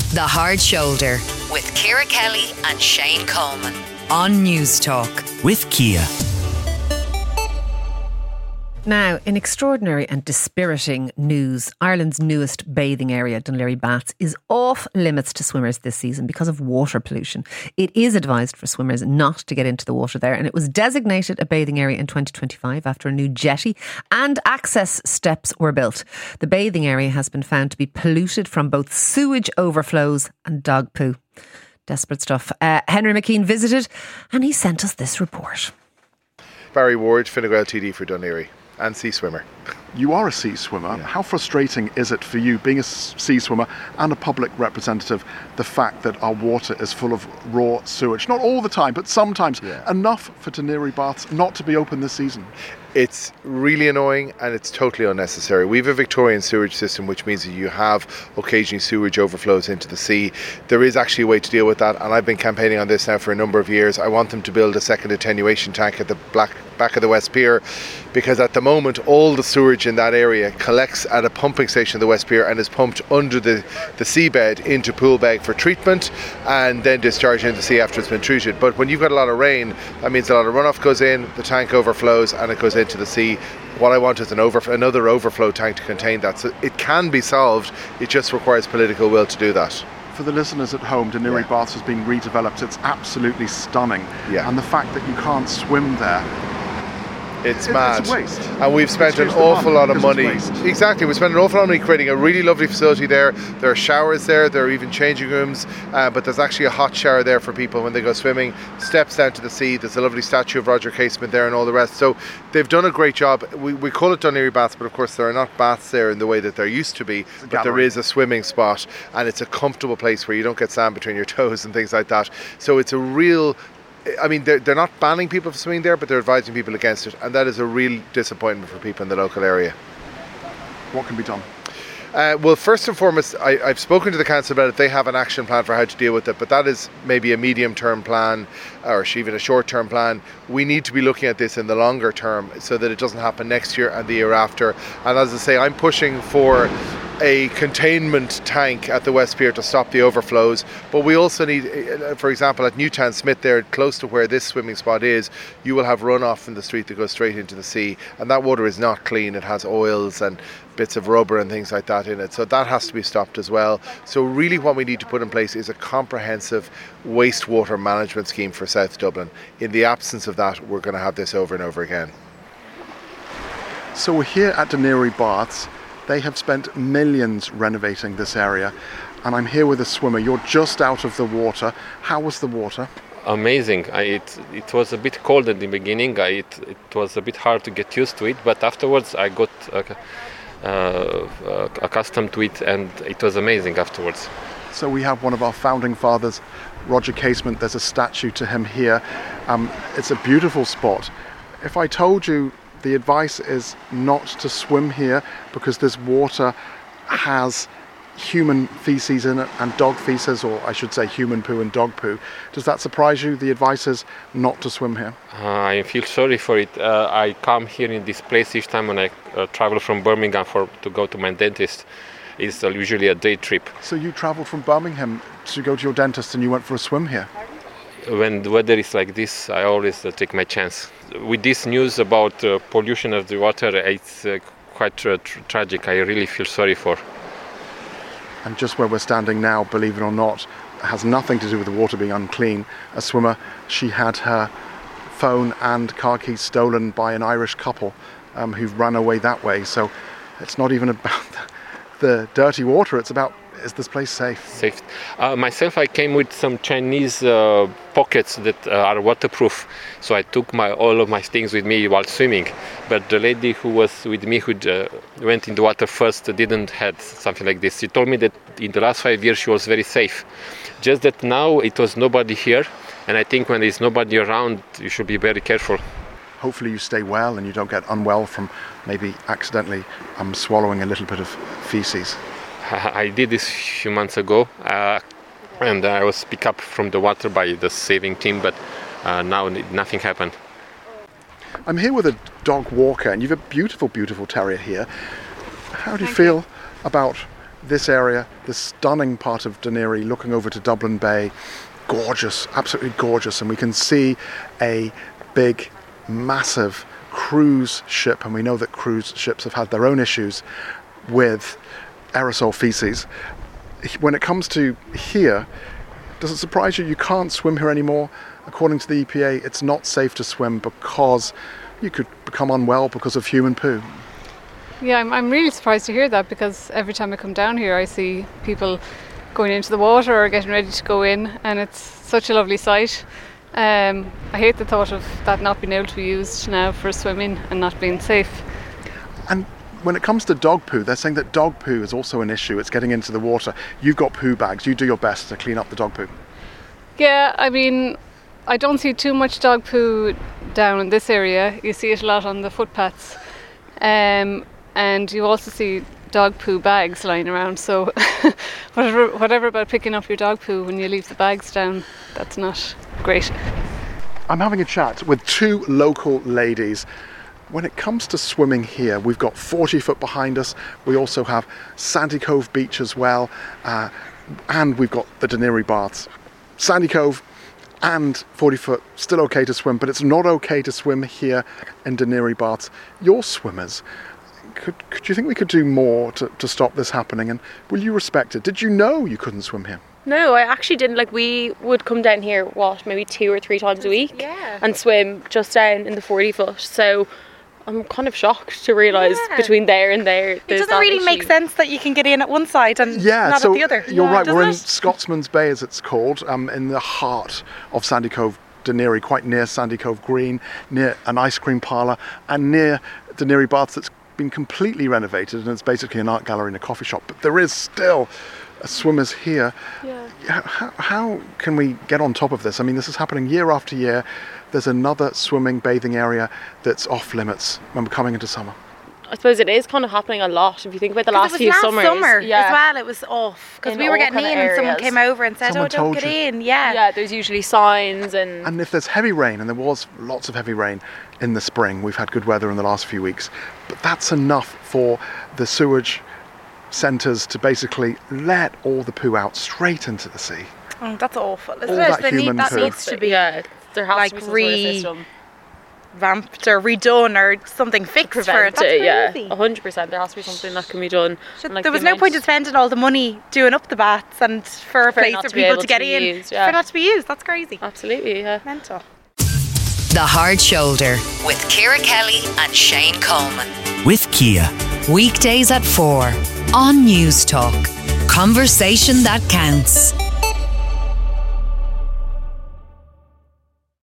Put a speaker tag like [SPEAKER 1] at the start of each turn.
[SPEAKER 1] The Hard Shoulder with Ciara Kelly and Shane Coleman on News Talk.
[SPEAKER 2] With Kia.
[SPEAKER 3] Now, in extraordinary and dispiriting news, Ireland's newest bathing area, Dún Laoghaire Baths, is off limits to swimmers this season because of water pollution. It is advised for swimmers not to get into the water there, and it was designated a bathing area in 2025 after a new jetty and access steps were built. The bathing area has been found to be polluted from both sewage overflows and dog poo. Desperate stuff. Henry McKean visited and he sent us this report.
[SPEAKER 4] Barry Ward, Fine Gael TD for Dún Laoghaire. And sea swimmer.
[SPEAKER 5] You are a sea swimmer. Yeah. How frustrating is it for you, being a sea swimmer and a public representative, the fact that our water is full of raw sewage? Not all the time, but sometimes. Enough for Dún Laoghaire Baths not to be open this season.
[SPEAKER 4] It's really annoying and it's totally unnecessary. We have a Victorian sewage system, which means that you have occasionally sewage overflows into the sea. There is actually a way to deal with that, and I've been campaigning on this now for a number of years. I want them to build a second attenuation tank at the back of the West Pier, because at the moment all the sewage in that area collects at a pumping station at the West Pier and is pumped under the seabed into Poolbeg for treatment and then discharged into the sea after it's been treated. But when you've got a lot of rain, that means a lot of runoff goes in, the tank overflows and it goes into the sea. What I want is another overflow tank to contain that. So it can be solved, it just requires political will to do that.
[SPEAKER 5] For the listeners at home, Dún Laoghaire Baths has been redeveloped. It's absolutely stunning.
[SPEAKER 4] Yeah.
[SPEAKER 5] And the fact that you can't swim there,
[SPEAKER 4] it's mad.
[SPEAKER 5] It's a waste.
[SPEAKER 4] And we've spent an awful lot of money. Exactly, we spent an awful lot of money creating a really lovely facility there. There are showers there, there are even changing rooms, but there's actually a hot shower there for people when they go swimming. Steps down to the sea, there's a lovely statue of Roger Casement there and all the rest. So they've done a great job. We call it Dún Laoghaire Baths, but of course there are not baths there in the way that there used to be, but there is a swimming spot and it's a comfortable place where you don't get sand between your toes and things like that. So it's a real... I mean, they're not banning people from swimming there, but they're advising people against it, and that is a real disappointment for people in the local area.
[SPEAKER 5] What can be done?
[SPEAKER 4] Well, first and foremost, I've spoken to the council about it. They have an action plan for how to deal with it, but that is maybe a medium-term plan or even a short-term plan. We need to be looking at this in the longer term so that it doesn't happen next year and the year after. And as I say, I'm pushing for a containment tank at the West Pier to stop the overflows, but we also need, for example, at Newtown Smith there, close to where this swimming spot is, you will have runoff from the street that goes straight into the sea, and that water is not clean. It has oils and bits of rubber and things like that in it, so that has to be stopped as well. So really what we need to put in place is a comprehensive wastewater management scheme for South Dublin. In the absence of that, we're going to have this over and over again.
[SPEAKER 5] So we're here at Dún Laoghaire Baths. They have spent millions renovating this area, and I'm here with a swimmer. You're just out of the water. How was the water?
[SPEAKER 6] Amazing. It was a bit cold at the beginning. It was a bit hard to get used to it, but afterwards I got accustomed to it, and it was amazing afterwards.
[SPEAKER 5] So we have one of our founding fathers, Roger Casement. There's a statue to him here. It's a beautiful spot. If I told you the advice is not to swim here because this water has human feces in it and dog feces, or I should say human poo and dog poo, does that surprise you? The advice is not to swim here.
[SPEAKER 6] I feel sorry for it. I come here in this place each time when I travel from Birmingham to go to my dentist. It's usually a day trip.
[SPEAKER 5] So you travelled from Birmingham to go to your dentist and you went for a swim here?
[SPEAKER 6] When the weather is like this, I always take my chance. With this news about pollution of the water, it's quite tragic. I really feel sorry for.
[SPEAKER 5] And just where we're standing now, believe it or not, has nothing to do with the water being unclean. A swimmer, she had her phone and car keys stolen by an Irish couple who've run away that way. So it's not even about the dirty water, it's about, is this place safe?
[SPEAKER 6] Safe. Myself, I came with some Chinese pockets that are waterproof, so I took all of my things with me while swimming. But the lady who was with me, who went in the water first, didn't have something like this. She told me that in the last 5 years she was very safe. Just that now it was nobody here, and I think when there's nobody around, you should be very careful.
[SPEAKER 5] Hopefully you stay well and you don't get unwell from maybe accidentally swallowing a little bit of feces.
[SPEAKER 6] I did this a few months ago, and I was picked up from the water by the saving team, but now nothing happened.
[SPEAKER 5] I'm here with a dog walker, and you have a beautiful, beautiful terrier here. How do you feel about this area, this stunning part of Dún Laoghaire, looking over to Dublin Bay, gorgeous, absolutely gorgeous, and we can see a big, massive cruise ship, and we know that cruise ships have had their own issues with aerosol feces. When it comes to here, does it surprise you can't swim here anymore? According to the EPA, it's not safe to swim because you could become unwell because of human poo.
[SPEAKER 2] Yeah, I'm really surprised to hear that, because every time I come down here I see people going into the water or getting ready to go in, and it's such a lovely sight. I hate the thought of that not being able to be used now for swimming and not being safe.
[SPEAKER 5] And when it comes to dog poo, they're saying that dog poo is also an issue. It's getting into the water. You've got poo bags. You do your best to clean up the dog poo.
[SPEAKER 2] Yeah, I mean, I don't see too much dog poo down in this area. You see it a lot on the footpaths. And you also see dog poo bags lying around. So whatever about picking up your dog poo when you leave the bags down, that's not great.
[SPEAKER 5] I'm having a chat with two local ladies. When it comes to swimming here, we've got 40 foot behind us. We also have Sandy Cove Beach as well. And we've got the Dún Laoghaire baths. Sandy Cove and 40 foot, still okay to swim, but it's not okay to swim here in Dún Laoghaire baths. You're swimmers. Could you think we could do more to stop this happening? And will you respect it? Did you know you couldn't swim here?
[SPEAKER 7] No, I actually didn't. Like, we would come down here, maybe 2 or 3 times a week and swim just down in the 40 foot. So I'm kind of shocked to realise between there and there,
[SPEAKER 8] it doesn't really make sense that you can get in at one side and not at the other.
[SPEAKER 5] You're right, we're in Scotsman's Bay, as it's called, in the heart of Sandy Cove, Dún Laoghaire, quite near Sandy Cove Green, near an ice cream parlour, and near Dún Laoghaire baths that's been completely renovated, and it's basically an art gallery and a coffee shop. But there is still swimmers here. How can we get on top of this? I mean, this is happening year after year. There's another swimming, bathing area that's off limits when we're coming into summer.
[SPEAKER 7] I suppose it is kind of happening a lot if you think about the last few summers.
[SPEAKER 8] Summer as well, it was off because we were getting in and someone came over and said, don't get in. Yeah,
[SPEAKER 7] there's usually signs. And
[SPEAKER 5] if there's heavy rain, and there was lots of heavy rain in the spring, we've had good weather in the last few weeks, but that's enough for the sewage centres to basically let all the poo out straight into the sea.
[SPEAKER 8] Oh, that's awful, isn't
[SPEAKER 5] all
[SPEAKER 8] it?
[SPEAKER 5] That
[SPEAKER 8] needs to be
[SPEAKER 7] there has to be some sort of system.
[SPEAKER 8] Revamped or redone or something fixed for it. That's crazy.
[SPEAKER 7] 100%. There has to be something that can be done.
[SPEAKER 8] There was no point in spending all the money doing up the baths and for a place for people to get in for not to be used. That's crazy.
[SPEAKER 7] Absolutely, yeah.
[SPEAKER 8] Mental.
[SPEAKER 1] The Hard Shoulder with Ciara Kelly and Shane Coleman.
[SPEAKER 9] With Kia.
[SPEAKER 1] Weekdays at 4 on News Talk. Conversation that counts.